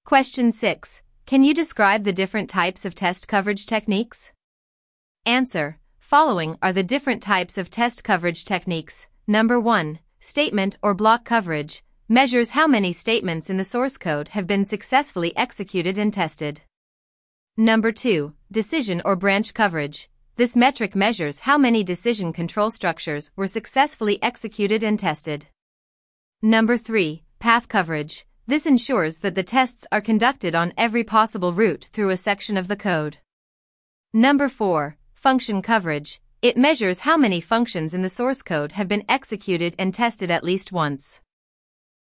Question 6. Can you describe the different types of test coverage techniques? Answer. Following are the different types of test coverage techniques. Number 1. Statement or block coverage measures how many statements in the source code have been successfully executed and tested. Number 2. Decision or branch coverage. This metric measures how many decision control structures were successfully executed and tested. Number 3. Path coverage. This ensures that the tests are conducted on every possible route through a section of the code. Number 4. Function coverage. It measures how many functions in the source code have been executed and tested at least once.